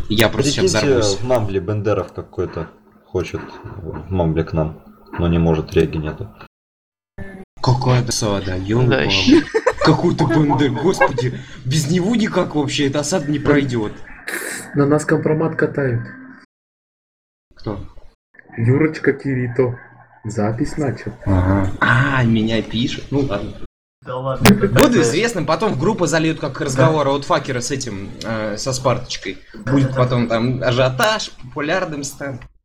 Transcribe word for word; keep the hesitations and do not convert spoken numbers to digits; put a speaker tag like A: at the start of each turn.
A: Я просто сейчас
B: Прикиньте,
A: взорвусь.
B: в Мамбле Бендеров какой-то хочет в Мамбле к нам, но не может, реги нету.
A: Какая досада,
C: Да,
A: ёлка.
C: щ-
A: Какой-то бендер, господи. Без него никак вообще эта осада не пройдет.
D: На нас компромат катают.
A: Кто?
D: Юрочка Кирито. Запись начал.
A: Ага. А, меня пишут. Ну ладно.
C: Да ладно.
A: Буду известным, потом в группу зальют как разговор от факера с этим, э, со Спарточкой. Будет потом там ажиотаж, популярным станет.